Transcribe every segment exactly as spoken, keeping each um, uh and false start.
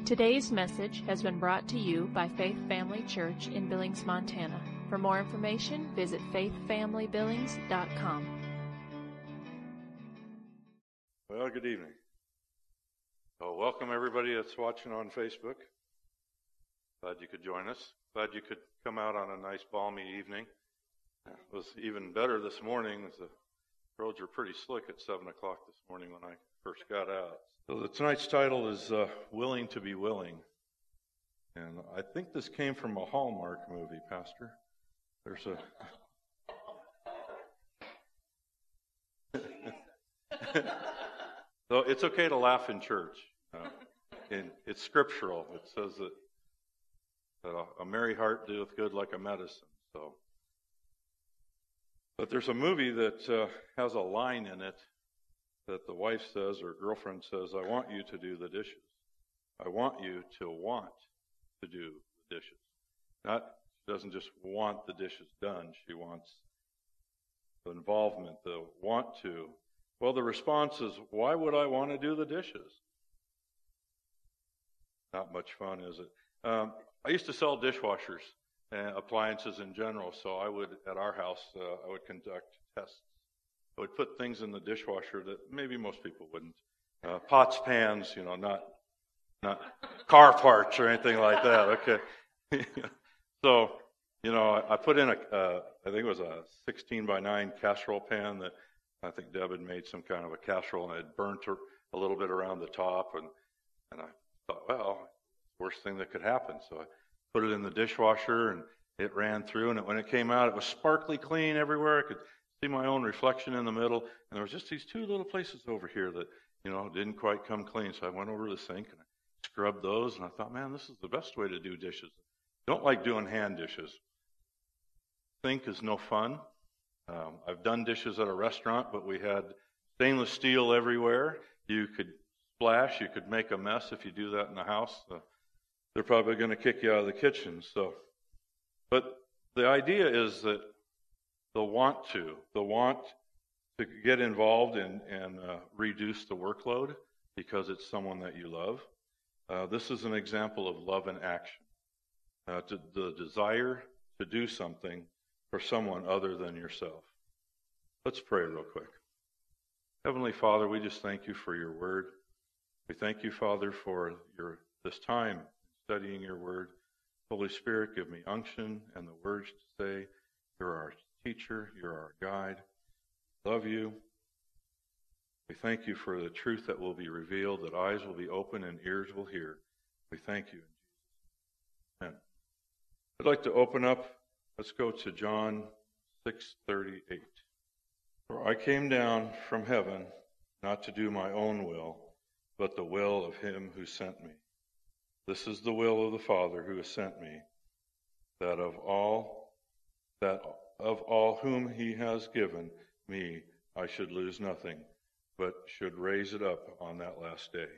Today's message has been brought to you by Faith Family Church in Billings, Montana. For more information, visit faith family billings dot com. Well, good evening. Well, welcome everybody that's watching on Facebook. Glad you could join us. Glad you could come out on a nice balmy evening. It was even better this morning as the roads were pretty slick at seven o'clock this morning when I first got out. So the, tonight's title is uh, Willing to be Willing. And I think this came from a Hallmark movie, Pastor. There's a... So it's okay to laugh in church. Uh, and it's scriptural. It says that, that a, a merry heart doeth good like a medicine. So, but there's a movie that uh, has a line in it that the wife says, or girlfriend says, I want you to do the dishes. I want you to want to do the dishes. Not, she doesn't just want the dishes done. She wants the involvement, the want to. Well, the response is, why would I want to do the dishes? Not much fun, is it? Um, I used to sell dishwashers and appliances in general, so I would, at our house, uh, I would conduct tests. I would put things in the dishwasher that maybe most people wouldn't. Uh, pots, pans, you know, not not car parts or anything like that, okay? So, you know, I, I put in a, uh, I think it was a sixteen by nine casserole pan that I think Deb had made some kind of a casserole and it burnt her a little bit around the top. And, and I thought, well, worst thing that could happen. So I put it in the dishwasher and it ran through. And it, when it came out, it was sparkly clean everywhere. I could see my own reflection in the middle. And there was just these two little places over here that, you know, didn't quite come clean. So I went over to the sink and I scrubbed those. And I thought, man, this is the best way to do dishes. Don't like doing hand dishes. Sink is no fun. Um, I've done dishes at a restaurant, but we had stainless steel everywhere. You could splash, you could make a mess if you do that in the house. Uh, they're probably going to kick you out of the kitchen. So, but the idea is that the want to, the want to get involved and, and uh, reduce the workload because it's someone that you love. Uh, this is an example of love in action. Uh, to, the desire to do something for someone other than yourself. Let's pray real quick. Heavenly Father, we just thank you for your word. We thank you, Father, for your this time studying your word. Holy Spirit, give me unction and the words to say. You're our teacher. You're our guide. Love you. We thank you for the truth that will be revealed, that eyes will be open and ears will hear. We thank you. Amen. I'd like to open up. Let's go to John six thirty-eight. For I came down from heaven not to do my own will, but the will of him who sent me. This is the will of the Father who has sent me, that of all that of all whom he has given me I should lose nothing, but should raise it up on that last day.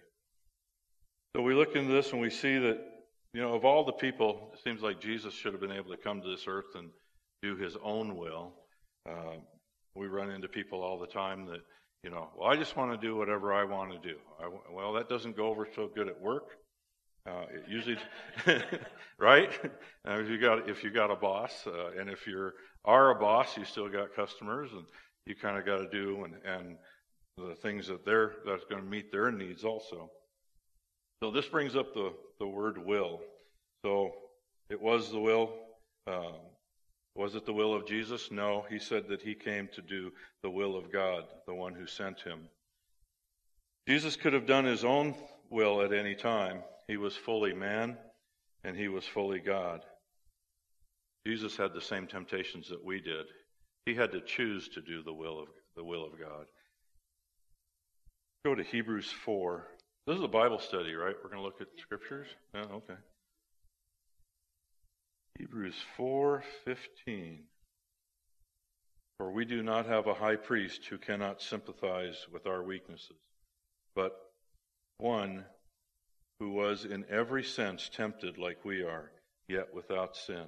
So we look into this and we see that, you know, of all the people, it seems like Jesus should have been able to come to this earth and do his own will. Uh, we run into people all the time that, you know, well, I just want to do whatever I want to do. I, well, that doesn't go over so good at work. Uh, it usually, right? Uh, if you got if you got a boss, uh, and if you are a boss, you still got customers, and you kind of got to do and and the things that they're that's going to meet their needs also. So this brings up the, the word will. So it was the will. Um, was it the will of Jesus? No. He said that he came to do the will of God, the one who sent him. Jesus could have done his own will at any time. He was fully man and he was fully God. Jesus had the same temptations that we did. He had to choose to do the will of the will of God. Go to Hebrews four. This is a Bible study, right? We're going to look at scriptures? Yeah, okay. Hebrews four fifteen. For we do not have a high priest who cannot sympathize with our weaknesses, but one who was in every sense tempted like we are, yet without sin.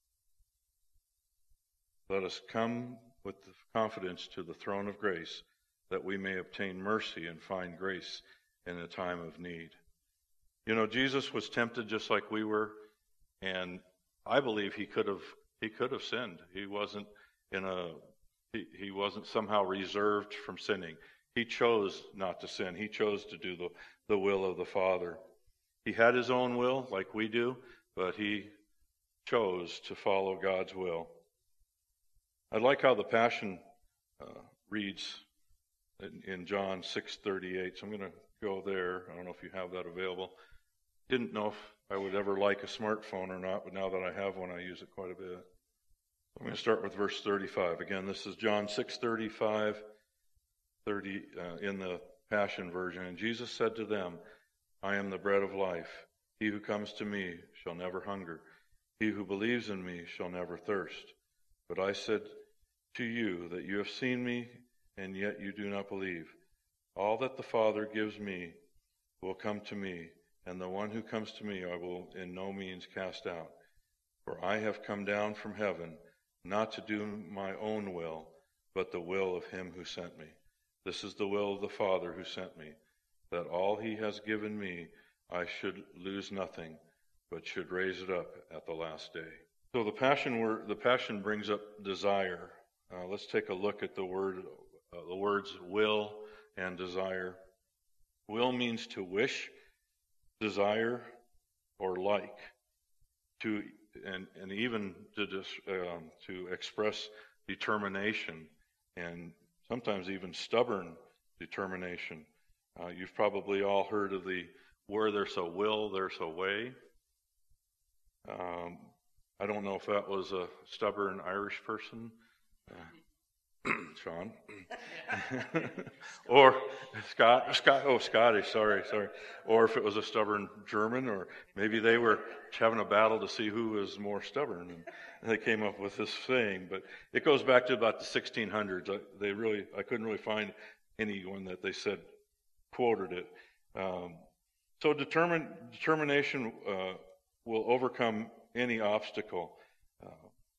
Let us come with confidence to the throne of grace, that we may obtain mercy and find grace in a time of need. You know, Jesus was tempted just like we were, and I believe he could have he could have sinned. He wasn't in a he, he wasn't somehow reserved from sinning. He chose not to sin. He chose to do the, the will of the Father. He had his own will, like we do, but he chose to follow God's will. I like how the Passion uh, reads in, in John six thirty-eight. So I'm going to go there. I don't know if you have that available. Didn't know if I would ever like a smartphone or not, but now that I have one, I use it quite a bit. I'm going to start with verse thirty-five. Again, this is John six thirty-five, thirty uh, in the Passion version. And Jesus said to them, I am the bread of life. He who comes to me shall never hunger. He who believes in me shall never thirst. But I said to you that you have seen me, and yet you do not believe. All that the Father gives me will come to me, and the one who comes to me I will in no means cast out. For I have come down from heaven, not to do my own will, but the will of him who sent me. This is the will of the Father who sent me, that all he has given me I should lose nothing, but should raise it up at the last day. So the passion word, the passion brings up desire. Uh, let's take a look at the word, uh, the words will and desire. Will means to wish, desire, or like, to and and even to dis, um, to express determination, and sometimes even stubborn determination. Uh, you've probably all heard of the where there's a will, there's a way. Um, I don't know if that was a stubborn Irish person, uh, Sean, or Scott, Scott, oh Scottish, sorry, sorry, or if it was a stubborn German, or maybe they were having a battle to see who was more stubborn, and they came up with this saying. But it goes back to about the sixteen hundreds. I, they really, I couldn't really find anyone that they said quoted it. Um, so determine, determination uh, will overcome any obstacle. Uh,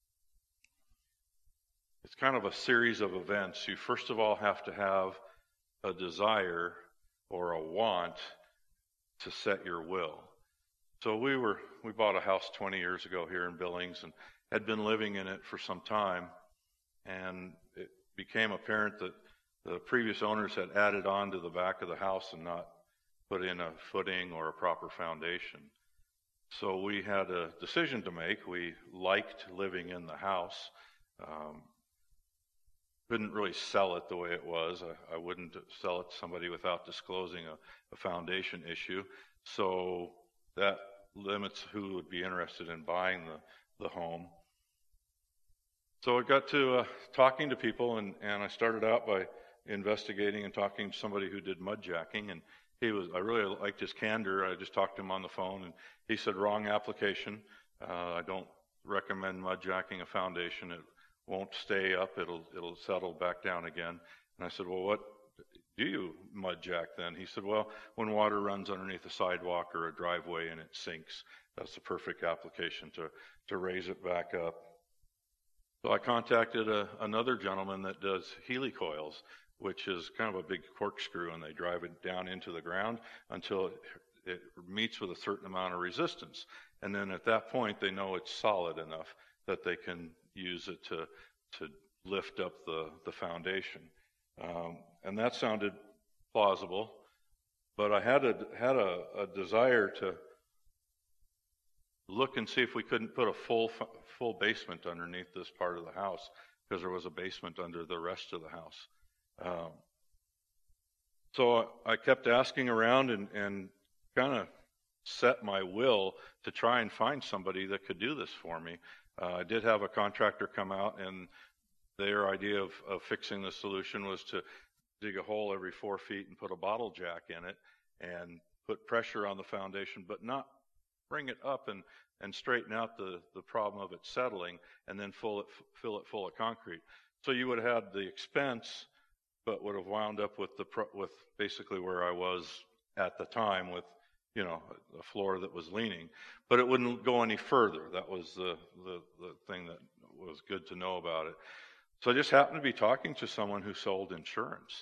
it's kind of a series of events. You first of all have to have a desire or a want to set your will. So we were we bought a house twenty years ago here in Billings and had been living in it for some time, and it became apparent that the previous owners had added on to the back of the house and not put in a footing or a proper foundation. So we had a decision to make. We liked living in the house. Um, couldn't really sell it the way it was. I, I wouldn't sell it to somebody without disclosing a, a foundation issue. So that limits who would be interested in buying the, the home. So I got to uh, talking to people, and, and I started out by investigating and talking to somebody who did mud jacking, and he was, I really liked his candor. I just talked to him on the phone, and he said, wrong application. Uh, I don't recommend mud jacking a foundation. It won't stay up. It'll it'll settle back down again. And I said, well, what do you mud jack then? He said, well, when water runs underneath a sidewalk or a driveway and it sinks, that's the perfect application to, to raise it back up. So I contacted a, another gentleman that does Healy coils, which is kind of a big corkscrew, and they drive it down into the ground until it, it meets with a certain amount of resistance. And then at that point, they know it's solid enough that they can use it to to lift up the, the foundation. Um, and that sounded plausible, but I had a, had a, a desire to look and see if we couldn't put a full full basement underneath this part of the house, because there was a basement under the rest of the house. Um, so I kept asking around and, and kind of set my will to try and find somebody that could do this for me. Uh, I did have a contractor come out, and their idea of, of fixing the solution was to dig a hole every four feet and put a bottle jack in it and put pressure on the foundation, but not bring it up and, and straighten out the, the problem of it settling, and then fill it, fill it full of concrete. So you would have had the expense, but would have wound up with the with basically where I was at the time, with, you know, a floor that was leaning, but it wouldn't go any further. That was the, the, the thing that was good to know about it. So I just happened to be talking to someone who sold insurance,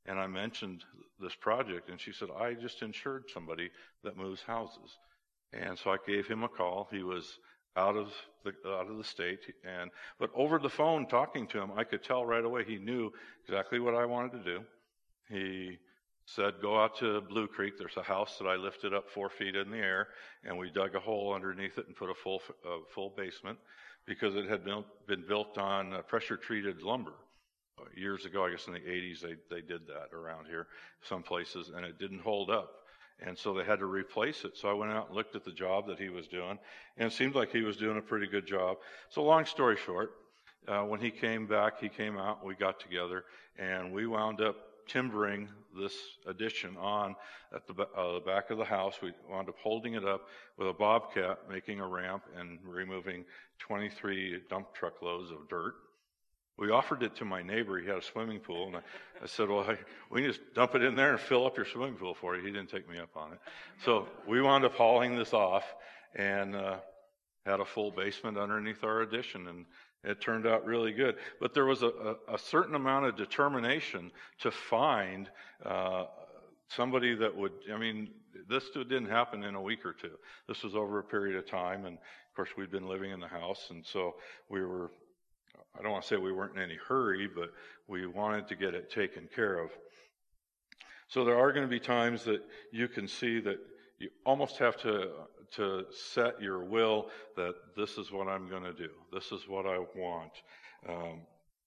And I mentioned this project, and she said, I just insured somebody that moves houses. And so I gave him a call. He was out of the out of the state, and but over the phone talking to him, I could tell right away he knew exactly what I wanted to do. He said, go out to Blue Creek. There's a house that I lifted up four feet in the air, and we dug a hole underneath it and put a full uh, full basement because it had been, been built on uh, pressure-treated lumber. Years ago, I guess in the eighties, they, they did that around here, some places, and it didn't hold up. And so they had to replace it. So I went out and looked at the job that he was doing, and it seemed like he was doing a pretty good job. So long story short, uh, when he came back, he came out, we got together, and we wound up timbering this addition on at the, uh, the back of the house. We wound up holding it up with a bobcat, making a ramp, and removing twenty-three dump truck loads of dirt. We offered it to my neighbor. He had a swimming pool, and I, I said, well, I, we can just dump it in there and fill up your swimming pool for you. He didn't take me up on it. So we wound up hauling this off and uh, had a full basement underneath our addition, and it turned out really good. But there was a, a, a certain amount of determination to find uh, somebody that would, I mean, this didn't happen in a week or two. This was over a period of time, and of course we'd been living in the house, and so we were, I don't want to say we weren't in any hurry, but we wanted to get it taken care of. So there are going to be times that you can see that you almost have to to set your will that this is what I'm going to do. This is what I want. Um,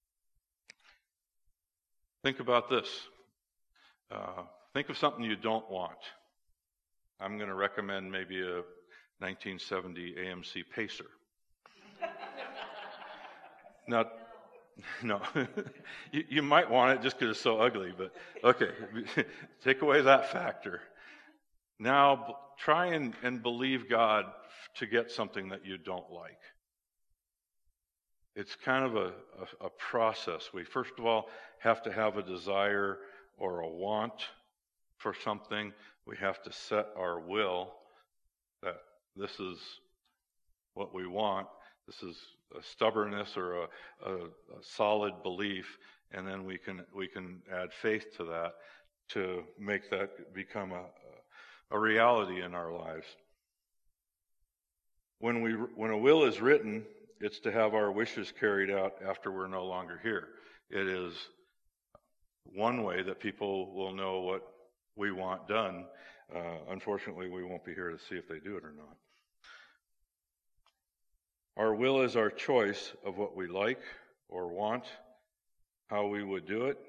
think about this. Uh, think of something you don't want. I'm going to recommend maybe a nineteen seventy A M C Pacer. Now, no, you, you might want it just because it's so ugly, but okay, take away that factor. Now, try and, and believe God to get something that you don't like. It's kind of a, a, a process. We, first of all, have to have a desire or a want for something. We have to set our will that this is what we want. This is a stubbornness or a, a, a solid belief, and then we can we can add faith to that to make that become a, a reality in our lives. When we when a will is written, it's to have our wishes carried out after we're no longer here. It is one way that people will know what we want done. Uh, unfortunately, we won't be here to see if they do it or not. Our will is our choice of what we like or want, how we would do it.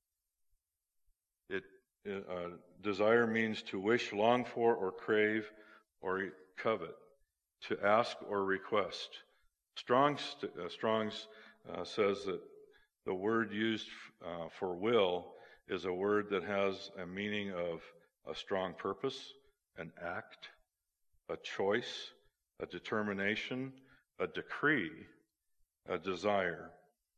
It uh, desire means to wish, long for, or crave, or covet, to ask or request. Strong's, uh, Strong's uh, says that the word used uh, for will is a word that has a meaning of a strong purpose, an act, a choice, a determination, a decree, a desire.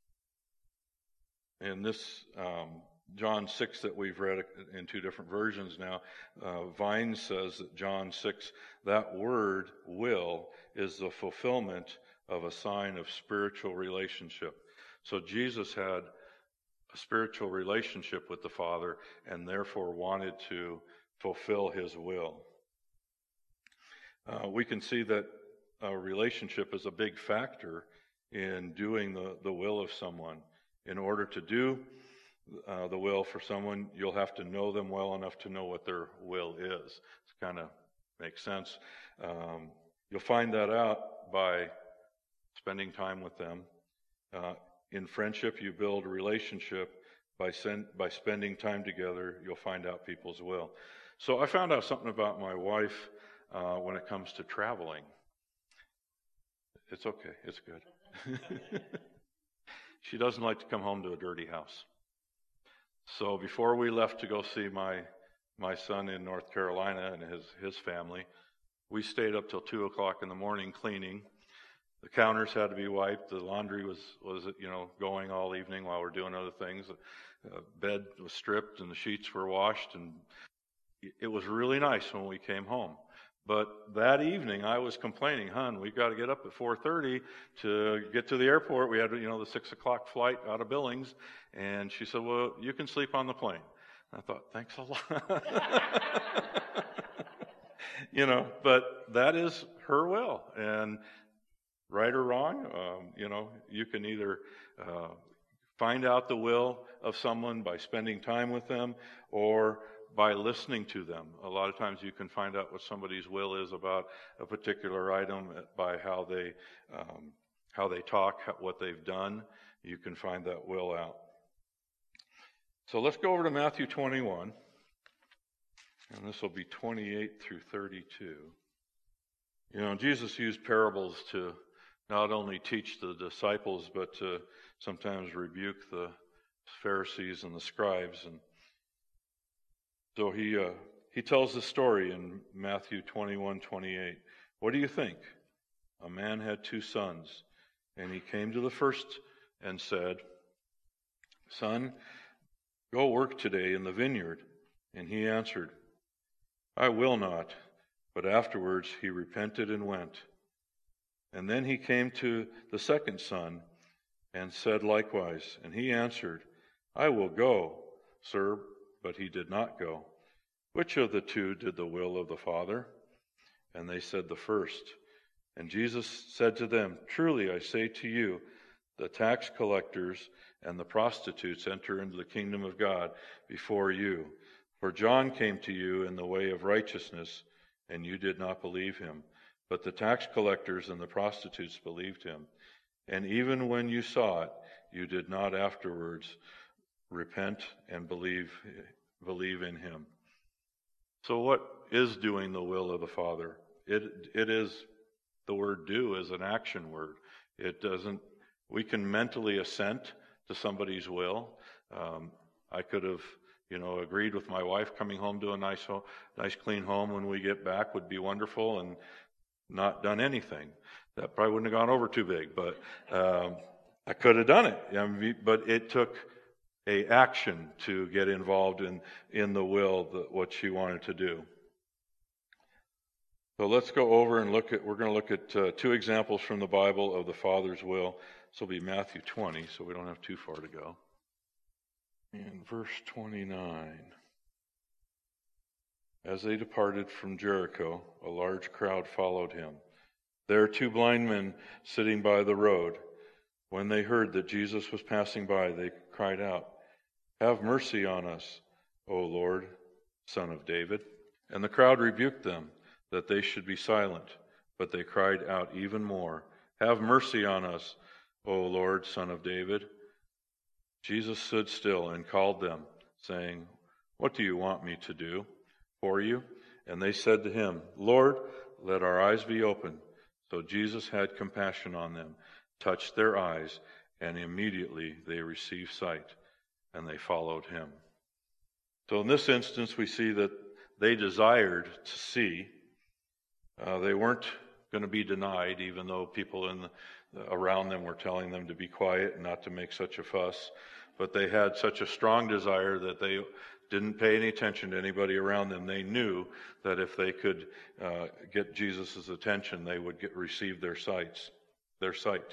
In this um, John six that we've read in two different versions now, uh, Vine says that John six, that word will is the fulfillment of a sign of spiritual relationship. So Jesus had a spiritual relationship with the Father and therefore wanted to fulfill his will. Uh, we can see that a relationship is a big factor in doing the, the will of someone. In order to do uh, the will for someone, you'll have to know them well enough to know what their will is. It kind of makes sense. Um, you'll find that out by spending time with them. Uh, in friendship, you build a relationship. By, send, by spending time together, you'll find out people's will. So I found out something about my wife uh, when it comes to traveling. It's okay. It's good. She doesn't like to come home to a dirty house. So before we left to go see my my son in North Carolina and his, his family, we stayed up till two o'clock in the morning cleaning. The counters had to be wiped. The laundry was, was you know, going all evening while we're doing other things. The uh, bed was stripped and the sheets were washed. And it was really nice when we came home. But that evening, I was complaining, hon, we've got to get up at four thirty to get to the airport. We had, you know, the six o'clock flight out of Billings. And she said, well, you can sleep on the plane. I thought, thanks a lot. You know, but that is her will. And right or wrong, um, you know, you can either uh, find out the will of someone by spending time with them or by listening to them. A lot of times you can find out what somebody's will is about a particular item by how they um, how they talk, what they've done. You can find that will out. So let's go over to Matthew twenty-one, and this will be twenty-eight through thirty-two. You know, Jesus used parables to not only teach the disciples, but to sometimes rebuke the Pharisees and the scribes. And so he uh, he tells the story in Matthew twenty-one twenty-eight. What do you think? A man had two sons, and he came to the first and said, Son, go work today in the vineyard. And he answered, I will not. But afterwards he repented and went. And then he came to the second son and said likewise. And he answered, I will go, sir. But he did not go. Which of the two did the will of the Father? And they said, the first. And Jesus said to them, truly I say to you, the tax collectors and the prostitutes enter into the kingdom of God before you. For John came to you in the way of righteousness, and you did not believe him. But the tax collectors and the prostitutes believed him. And even when you saw it, you did not afterwards repent and believe believe in him. So what is doing the will of the Father? It it is, the word do is an action word. It doesn't, we can mentally assent to somebody's will. Um, I could have, you know, agreed with my wife coming home to a nice, home, nice clean home when we get back would be wonderful, and not done anything. That probably wouldn't have gone over too big, but um, I could have done it. I mean, but it took a action to get involved in, in the will, the, what she wanted to do. So let's go over and look at, we're going to look at uh, two examples from the Bible of the Father's will. This will be Matthew twenty, so we don't have too far to go. In verse twenty-nine, as they departed from Jericho, a large crowd followed him. There two blind men sitting by the road. When they heard that Jesus was passing by, they cried out, have mercy on us, O Lord, Son of David. And the crowd rebuked them, that they should be silent. But they cried out even more, have mercy on us, O Lord, Son of David. Jesus stood still and called them, saying, what do you want me to do for you? And they said to him, Lord, let our eyes be opened. So Jesus had compassion on them, touched their eyes, and immediately they received sight, and they followed him. So in this instance, we see that they desired to see. Uh, they weren't going to be denied, even though people in the, around them were telling them to be quiet and not to make such a fuss. But they had such a strong desire that they didn't pay any attention to anybody around them. They knew that if they could uh, get Jesus' attention, they would get receive their sights, their sight.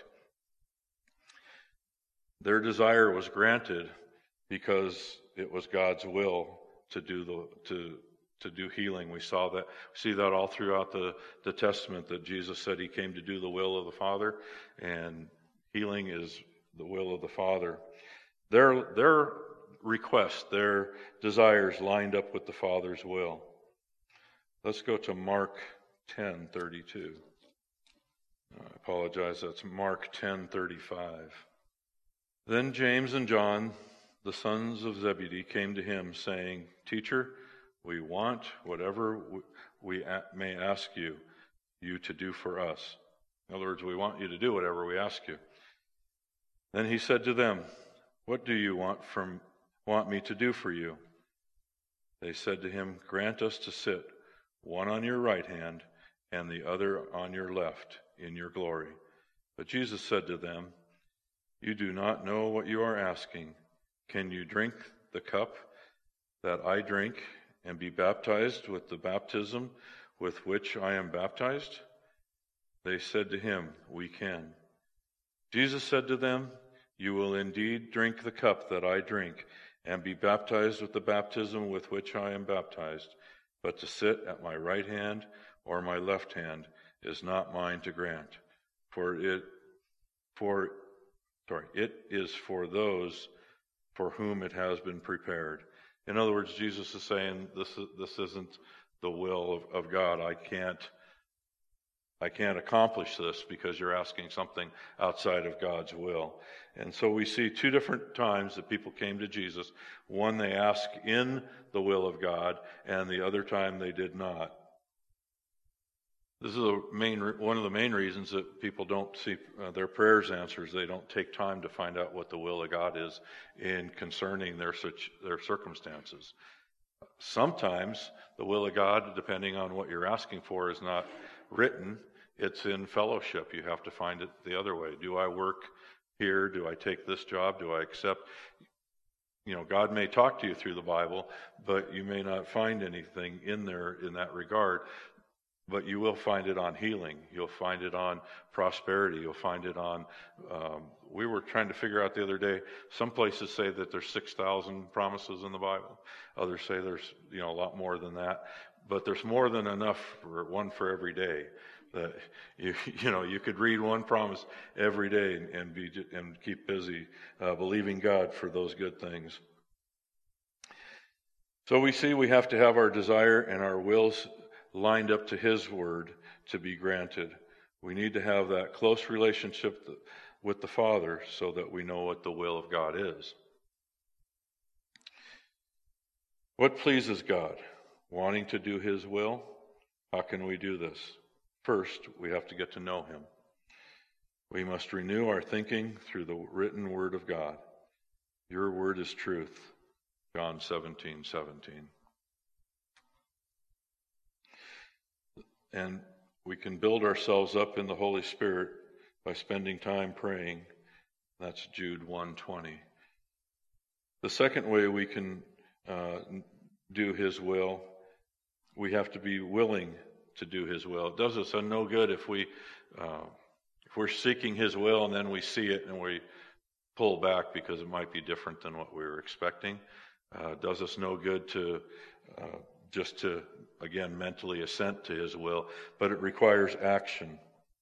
Their desire was granted because it was God's will to do the to to do healing. We saw that, see that all throughout the, the Testament, that Jesus said he came to do the will of the Father, and healing is the will of the Father. Their their requests, their desires lined up with the Father's will. Let's go to Mark ten thirty-two. I apologize, that's Mark ten thirty-five. Then James and John, the sons of Zebedee, came to him, saying, Teacher, we want whatever we may ask you, you to do for us. In other words, we want you to do whatever we ask you. Then he said to them, what do you want from want me to do for you? They said to him, grant us to sit, one on your right hand and the other on your left, in your glory. But Jesus said to them, you do not know what you are asking. Can you drink the cup that I drink and be baptized with the baptism with which I am baptized? They said to him, we can. Jesus said to them, you will indeed drink the cup that I drink, and be baptized with the baptism with which I am baptized. But to sit at my right hand or my left hand is not mine to grant, for it, for, sorry, it is for those for whom it has been prepared. In other words, Jesus is saying this this isn't the will of, of God. I can't I can't accomplish this because you're asking something outside of God's will. And so we see two different times that people came to Jesus. One, they asked in the will of God, and the other time they did not. This is a main, one of the main reasons that people don't see uh, their prayers answers. They don't take time to find out what the will of God is in concerning their their circumstances. Sometimes the will of God, depending on what you're asking for, is not written. It's in fellowship. You have to find it the other way. Do I work here? Do I take this job? Do I accept? You know, God may talk to you through the Bible, but you may not find anything in there in that regard. But you will find it on healing. You'll find it on prosperity. You'll find it on, um, we were trying to figure out the other day, some places say that there's six thousand promises in the Bible. Others say there's, you know, a lot more than that. But there's more than enough for one for every day. That you, you know, you could read one promise every day and, and be and keep busy uh, believing God for those good things. So we see we have to have our desire and our wills lined up to His word to be granted. We need to have that close relationship with the Father so that we know what the will of God is. What pleases God? Wanting to do His will? How can we do this? First, we have to get to know Him. We must renew our thinking through the written word of God. Your word is truth. John seventeen seventeen. And we can build ourselves up in the Holy Spirit by spending time praying. That's Jude one twenty. The second way we can uh, do His will, we have to be willing to do His will. It does us no good if we uh, if we're seeking His will and then we see it and we pull back because it might be different than what we were expecting. Uh, it does us no good to uh, just to again mentally assent to His will, but it requires action.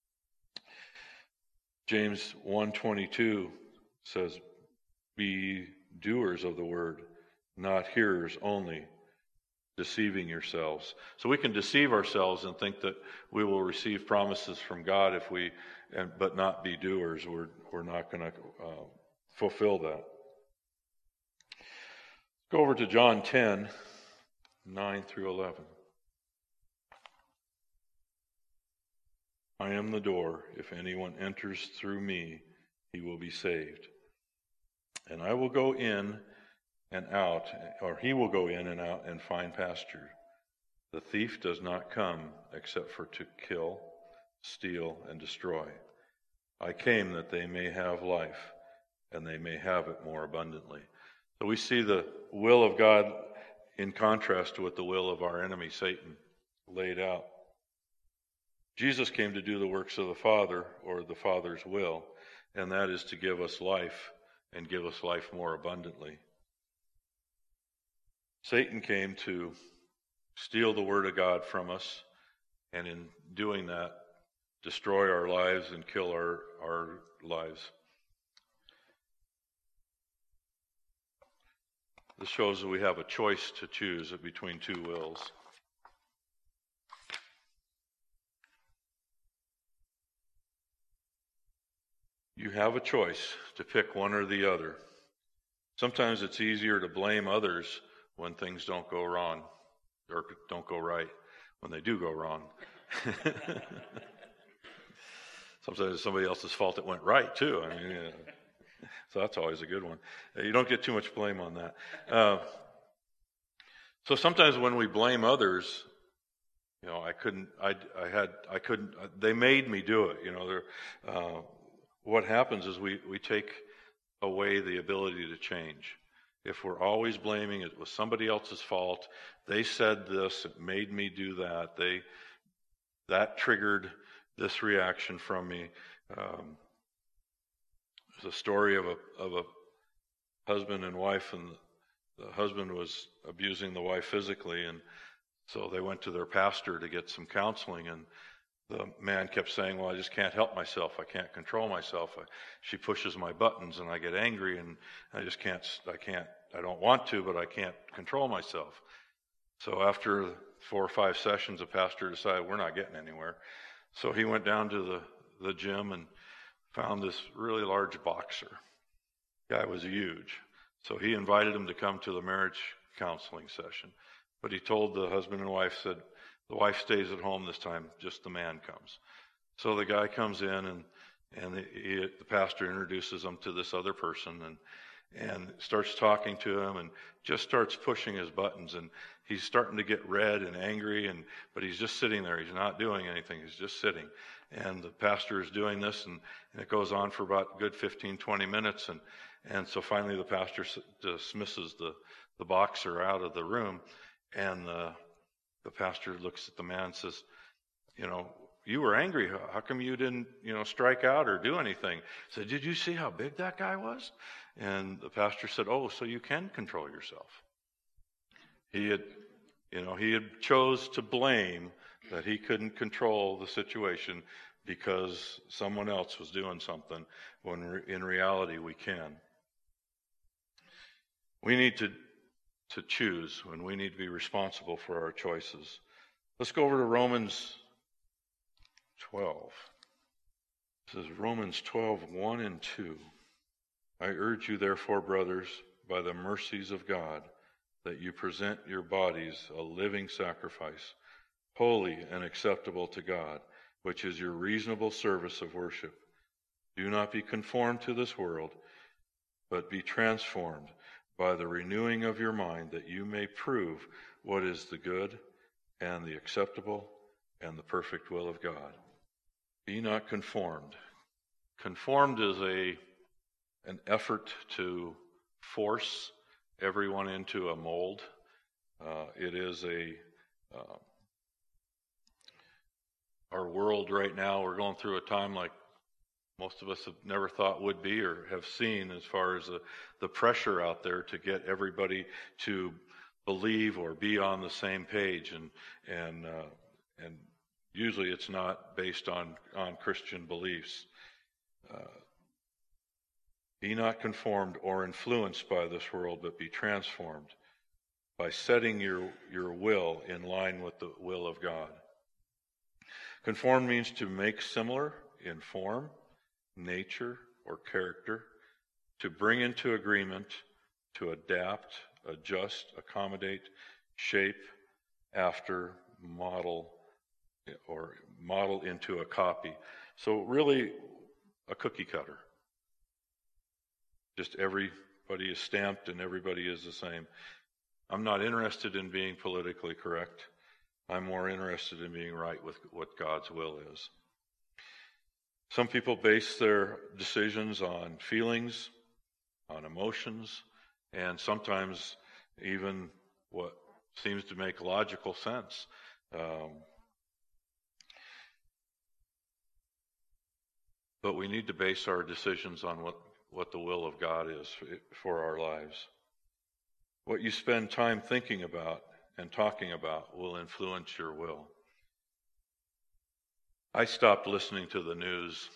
James one twenty-two says, "Be doers of the word, not hearers only, deceiving yourselves." So we can deceive ourselves and think that we will receive promises from God if we, and, but not be doers. We're we're not going to uh, fulfill that. Go over to John ten, nine through eleven. "I am the door. If anyone enters through me, he will be saved. And I will go in and out, or he will go in and out and find pasture. The thief does not come except for to kill, steal, and destroy. I came that they may have life, and they may have it more abundantly." So we see the will of God in contrast with the will of our enemy, Satan, laid out. Jesus came to do the works of the Father, or the Father's will, and that is to give us life and give us life more abundantly. Satan came to steal the Word of God from us, and in doing that, destroy our lives and kill our, our lives. This shows that we have a choice to choose between two wills. You have a choice to pick one or the other. Sometimes it's easier to blame others when things don't go wrong, or don't go right, when they do go wrong. Sometimes it's somebody else's fault it went right, too. I mean, yeah. So that's always a good one. You don't get too much blame on that. Uh, so sometimes when we blame others, you know, I couldn't, I, I had, I couldn't, they made me do it. You know, uh, what happens is we, we take away the ability to change. If we're always blaming it was somebody else's fault, they said this, it made me do that, they, that triggered this reaction from me. Um, There's a story of a of a husband and wife, and the husband was abusing the wife physically, and so they went to their pastor to get some counseling, and the man kept saying, well, I just can't help myself. I can't control myself. I, she pushes my buttons and I get angry, and I just can't, I can't, I don't want to, but I can't control myself. So after four or five sessions, the pastor decided we're not getting anywhere. So he went down to the, the gym and found this really large boxer. The guy was huge. So he invited him to come to the marriage counseling session. But he told the husband and wife, said, the wife stays at home this time, just the man comes. So the guy comes in, and and the, he, the pastor introduces him to this other person, and and starts talking to him, and just starts pushing his buttons, and he's starting to get red and angry, and but he's just sitting there. He's not doing anything. He's just sitting. And the pastor is doing this, and, and it goes on for about a good fifteen, twenty minutes, and and so finally the pastor dismisses the, the boxer out of the room, and the The pastor looks at the man and says, you know, you were angry. How come you didn't, you know, strike out or do anything? He said, did you see how big that guy was? And the pastor said, oh, so you can control yourself. He had, you know, he had chose to blame that he couldn't control the situation because someone else was doing something, when in reality we can. We need to to choose, when we need to be responsible for our choices. Let's go over to Romans twelve. It says Romans twelve, one and two. I urge you therefore, brothers, by the mercies of God, that you present your bodies a living sacrifice, holy and acceptable to God, which is your reasonable service of worship. Do not be conformed to this world, but be transformed by the renewing of your mind, that you may prove what is the good and the acceptable and the perfect will of God. Be not conformed. Conformed is a an effort to force everyone into a mold. Uh, it is a uh, our world right now, we're going through a time like most of us have never thought would be or have seen, as far as the, the pressure out there to get everybody to believe or be on the same page, and and uh, and usually it's not based on on Christian beliefs. Uh, be not conformed or influenced by this world, but be transformed by setting your your will in line with the will of God. Conform means to make similar in form, nature, or character, to bring into agreement, to adapt, adjust, accommodate, shape, after, model, or model into a copy. So really a cookie cutter. Just everybody is stamped and everybody is the same. I'm not interested in being politically correct. I'm more interested in being right with what God's will is. Some people base their decisions on feelings, on emotions, and sometimes even what seems to make logical sense. Um, but we need to base our decisions on what, what the will of God is for our lives. What you spend time thinking about and talking about will influence your will. I stopped listening to the news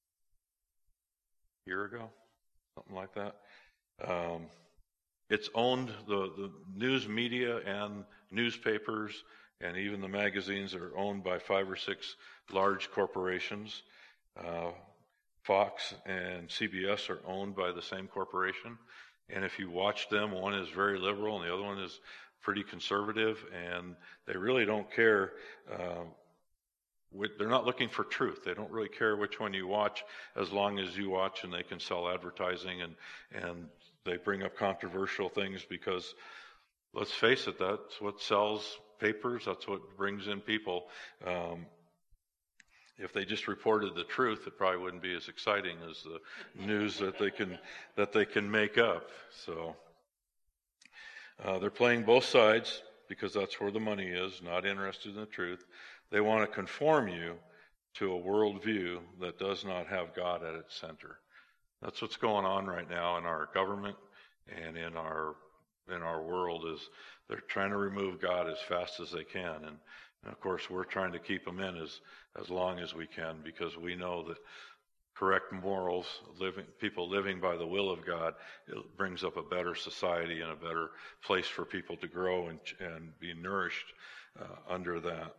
a year ago, something like that. Um, it's owned, the, the news media and newspapers and even the magazines are owned by five or six large corporations. Uh, Fox and C B S are owned by the same corporation. And if you watch them, one is very liberal and the other one is pretty conservative, and they really don't care. Uh, They're not looking for truth. They don't really care which one you watch, as long as you watch and they can sell advertising, and and they bring up controversial things because, let's face it, that's what sells papers. That's what brings in people. Um, if they just reported the truth, it probably wouldn't be as exciting as the news that they can that they can make up. So uh, they're playing both sides because that's where the money is. Not interested in the truth. They want to conform you to a worldview that does not have God at its center. That's what's going on right now in our government and in our in our world is they're trying to remove God as fast as they can. And, and of course, we're trying to keep them in as, as long as we can, because we know that correct morals, living, people living by the will of God, it brings up a better society and a better place for people to grow and, and be nourished uh, under that.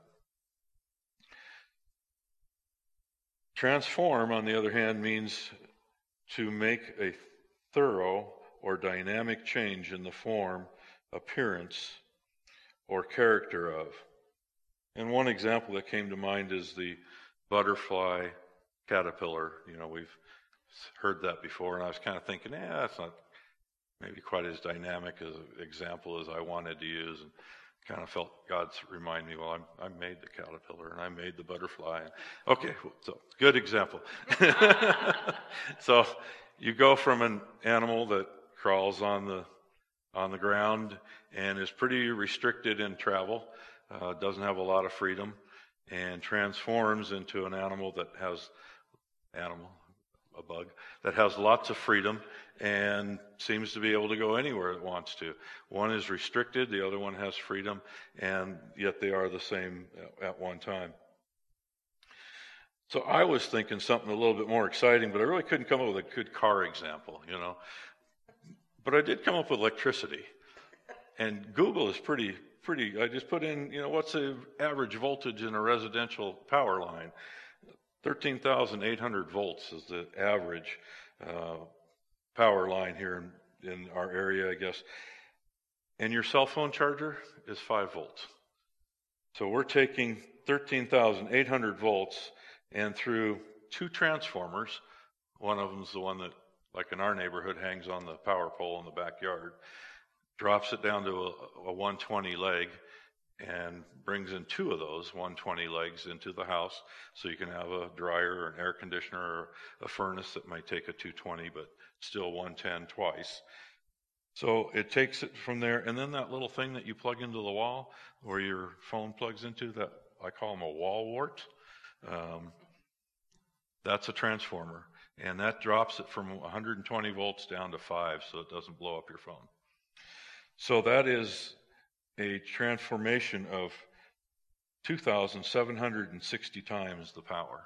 Transform, on the other hand, means to make a thorough or dynamic change in the form, appearance, or character of. And one example that came to mind is the butterfly caterpillar. You know, we've heard that before, and I was kind of thinking, eh, that's not maybe quite as dynamic as an example as I wanted to use, and kind of felt God's remind me, well, I'm, I made the caterpillar, and I made the butterfly. And, okay, so good example. So you go from an animal that crawls on the on the ground and is pretty restricted in travel, uh, doesn't have a lot of freedom, and transforms into an animal that has animal, a bug, that has lots of freedom and seems to be able to go anywhere it wants to. One is restricted, the other one has freedom, and yet they are the same at one time. So I was thinking something a little bit more exciting, but I really couldn't come up with a good car example, you know. But I did come up with electricity. And Google is pretty, pretty, I just put in, you know, what's the average voltage in a residential power line? thirteen thousand eight hundred volts is the average uh, power line here in, in our area, I guess. And your cell phone charger is five volts. So we're taking thirteen thousand eight hundred volts, and through two transformers, one of them is the one that, like in our neighborhood, hangs on the power pole in the backyard, drops it down to a, a one twenty leg, and brings in two of those one twenty legs into the house, so you can have a dryer or an air conditioner or a furnace that might take a two twenty, but still one ten twice. So it takes it from there, and then that little thing that you plug into the wall, where your phone plugs into, that I call them a wall wart, um, that's a transformer, and that drops it from one hundred twenty volts down to five, so it doesn't blow up your phone. So that is a transformation of two thousand seven hundred sixty times the power.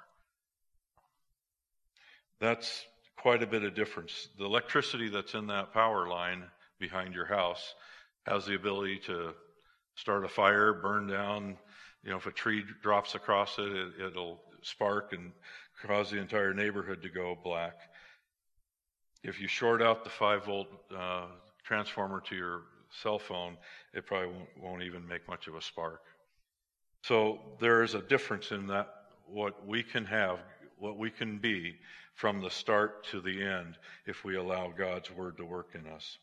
That's quite a bit of difference. The electricity that's in that power line behind your house has the ability to start a fire, burn down, you know, if a tree drops across it, it it'll spark and cause the entire neighborhood to go black. If you short out the five volt uh, transformer to your cell phone, it probably won't, won't even make much of a spark. So there is a difference in that, what we can have, what we can be from the start to the end if we allow God's word to work in us.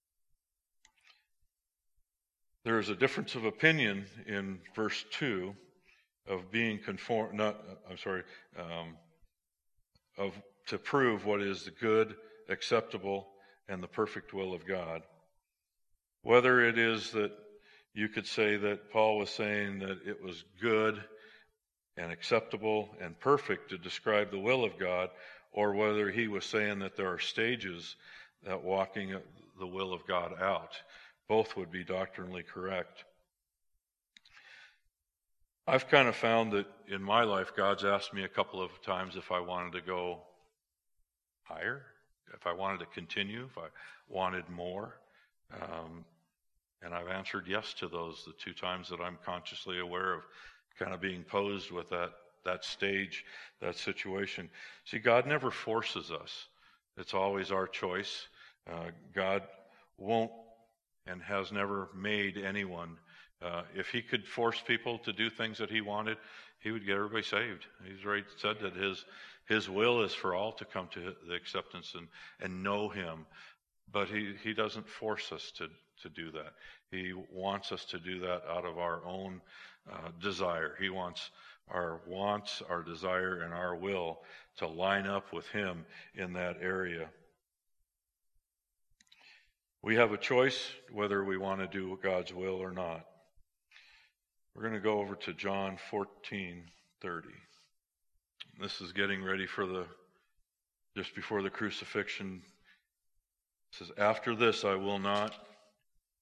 There is a difference of opinion in verse two of being conform, not, I'm sorry, um, of to prove what is the good, acceptable, and the perfect will of God. Whether it is that you could say that Paul was saying that it was good and acceptable and perfect to describe the will of God, or whether he was saying that there are stages that walking the will of God out. Both would be doctrinally correct. I've kind of found that in my life, God's asked me a couple of times if I wanted to go higher, if I wanted to continue, if I wanted more. Um, and I've answered yes to those the two times that I'm consciously aware of kind of being posed with that, that stage, that situation. See, God never forces us. It's always our choice. Uh, God won't and has never made anyone. Uh, if he could force people to do things that he wanted, he would get everybody saved. He's already said that his his will is for all to come to the acceptance and, and know him. But he, he doesn't force us to, to do that. He wants us to do that out of our own uh, desire. He wants our wants, our desire, and our will to line up with him in that area. We have a choice whether we want to do God's will or not. We're going to go over to John fourteen thirty. This is getting ready for the, just before the crucifixion. It says, "After this I will not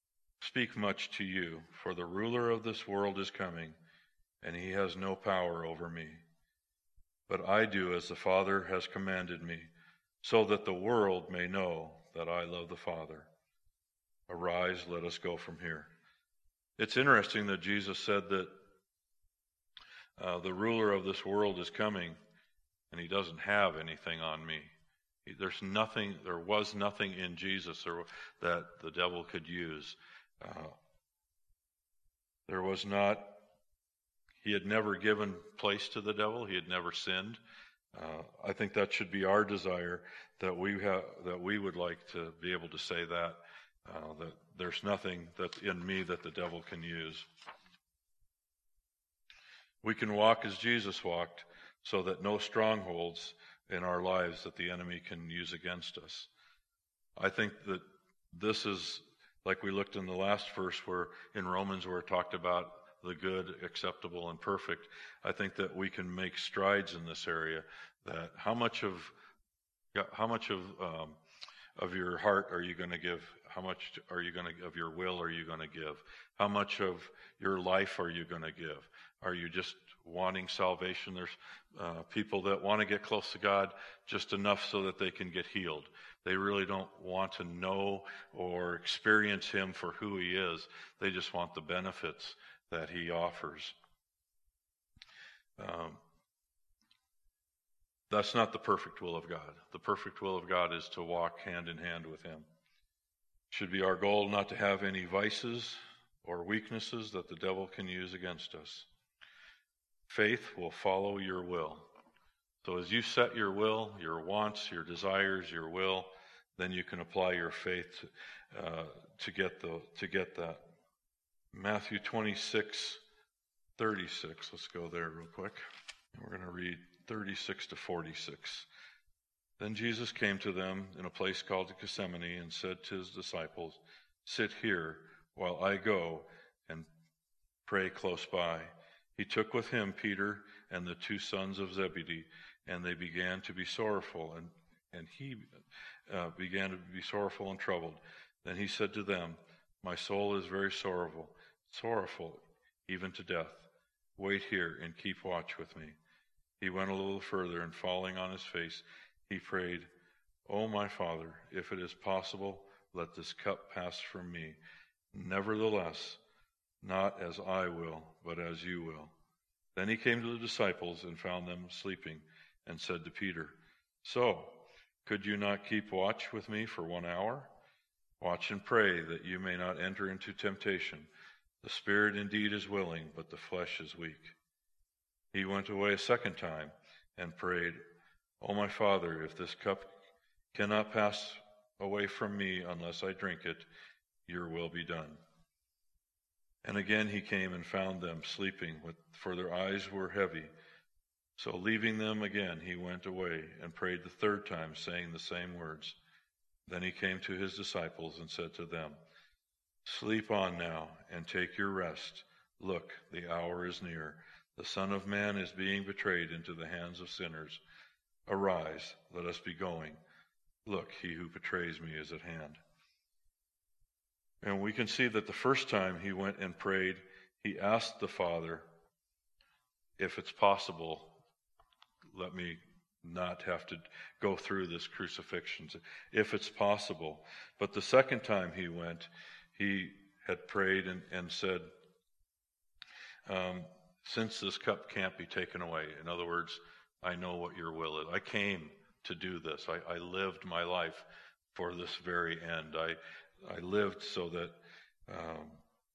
speak much to you, for the ruler of this world is coming, and he has no power over me. But I do as the Father has commanded me, so that the world may know that I love the Father. Arise, let us go from here. It's interesting that Jesus said that uh, the ruler of this world is coming, and he doesn't have anything on me. There's nothing, there was nothing in Jesus or that the devil could use. Uh, there was not, he had never given place to the devil. He had never sinned. Uh, I think that should be our desire, that we have, that we would like to be able to say that, uh, that there's nothing that's in me that the devil can use. We can walk as Jesus walked, so that no strongholds in our lives that the enemy can use against us. I think that this is, like we looked in the last verse where in Romans where it talked about the good, acceptable, and perfect. I think that we can make strides in this area. That how much of how much of um, of your heart are you going to give? How much are you going to of your will are you going to give? How much of your life are you going to give? Are you just wanting salvation? There's uh, people that want to get close to God just enough so that they can get healed. They really don't want to know or experience him for who he is. They just want the benefits that he offers. Um, that's not the perfect will of God. The perfect will of God is to walk hand in hand with him. It should be our goal not to have any vices or weaknesses that the devil can use against us. Faith will follow your will. So as you set your will, your wants, your desires, your will, then you can apply your faith uh, to get the to get that. Matthew twenty-six, thirty-six. Let's go there real quick. We're going to read thirty-six to forty-six. Then Jesus came to them in a place called Gethsemane and said to his disciples, "Sit here while I go and pray close by." He took with him Peter and the two sons of Zebedee, and they began to be sorrowful, and, and he uh, began to be sorrowful and troubled. Then he said to them, "My soul is very sorrowful, sorrowful even to death. Wait here and keep watch with me." He went a little further, and falling on his face, he prayed, "O my Father, if it is possible, let this cup pass from me. Nevertheless, not as I will, but as you will." Then he came to the disciples and found them sleeping, and said to Peter, "So, could you not keep watch with me for one hour? Watch and pray that you may not enter into temptation. The spirit indeed is willing, but the flesh is weak." He went away a second time and prayed, "O my Father, if this cup cannot pass away from me unless I drink it, your will be done." And again he came and found them sleeping, with, for their eyes were heavy. So leaving them again, he went away and prayed the third time, saying the same words. Then he came to his disciples and said to them, "Sleep on now and take your rest. Look, the hour is near. The Son of Man is being betrayed into the hands of sinners. Arise, let us be going. Look, he who betrays me is at hand." And we can see that the first time he went and prayed, he asked the Father, if it's possible, let me not have to go through this crucifixion, if it's possible. But the second time he went, he had prayed and, and said, um, since this cup can't be taken away, in other words, I know what your will is. I came to do this. I, I lived my life for this very end. I I lived so that um,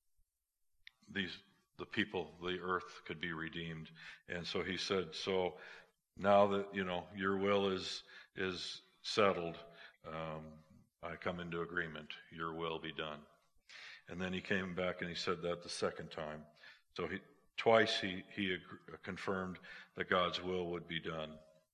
these the people, the earth could be redeemed. And so he said, so now that, you know, your will is is settled, um, I come into agreement. Your will be done. And then he came back and he said that the second time. So he twice he, he ag- confirmed that God's will would be done.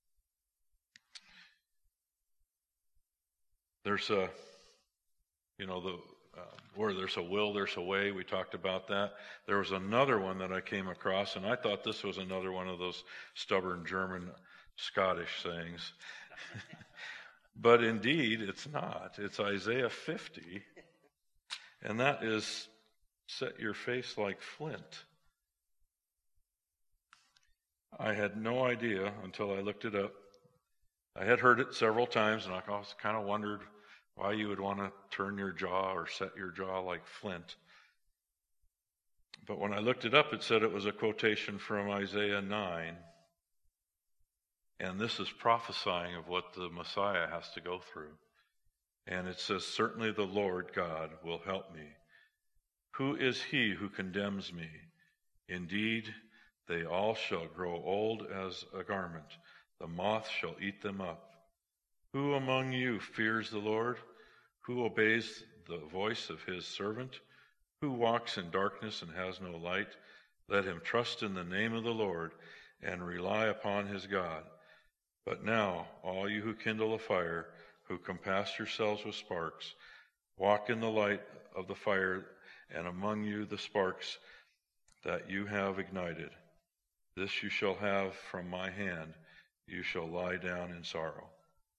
There's a You know, the uh, where there's a will, there's a way. We talked about that. There was another one that I came across, and I thought this was another one of those stubborn German, Scottish sayings. But indeed, it's not. It's Isaiah fifty, and that is set your face like flint. I had no idea until I looked it up. I had heard it several times, and I always kind of wondered why you would want to turn your jaw or set your jaw like flint. But when I looked it up, it said it was a quotation from Isaiah nine. And this is prophesying of what the Messiah has to go through. And it says, certainly the Lord God will help me. Who is he who condemns me? Indeed, they all shall grow old as a garment. The moth shall eat them up. Who among you fears the Lord? Who obeys the voice of his servant? Who walks in darkness and has no light? Let him trust in the name of the Lord and rely upon his God. But now, all you who kindle a fire, who compass yourselves with sparks, walk in the light of the fire, and among you the sparks that you have ignited. This you shall have from my hand. You shall lie down in sorrow.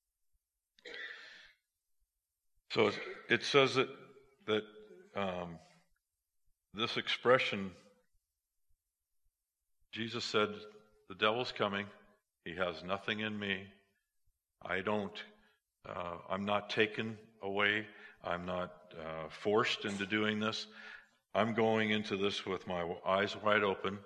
So it says that that um, this expression, Jesus said, the devil's coming. He has nothing in me. I don't, uh, I'm not taken away. I'm not uh, forced into doing this. I'm going into this with my eyes wide open.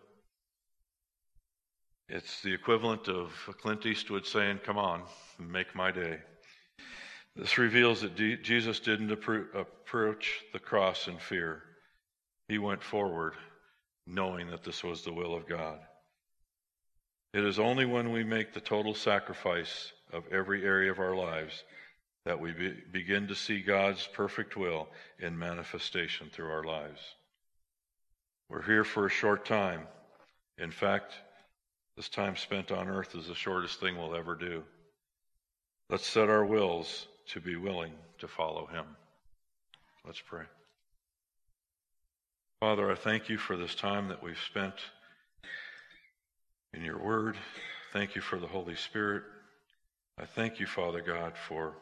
It's the equivalent of Clint Eastwood saying, come on, make my day. This reveals that D- Jesus didn't appro- approach the cross in fear. He went forward knowing that this was the will of God. It is only when we make the total sacrifice of every area of our lives that we be- begin to see God's perfect will in manifestation through our lives. We're here for a short time. In fact, this time spent on earth is the shortest thing we'll ever do. Let's set our wills to be willing to follow him. Let's pray. Father, I thank you for this time that we've spent in your word. Thank you for the Holy Spirit. I thank you, Father God, for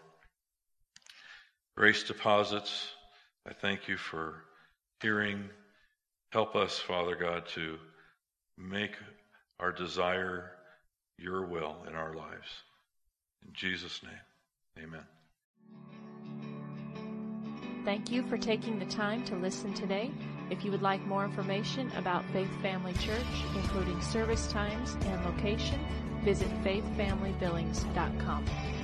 grace deposits. I thank you for hearing. Help us, Father God, to make our desire your will in our lives. In Jesus' name, amen. Thank you for taking the time to listen today. If you would like more information about Faith Family Church, including service times and location, visit faith family billings dot com.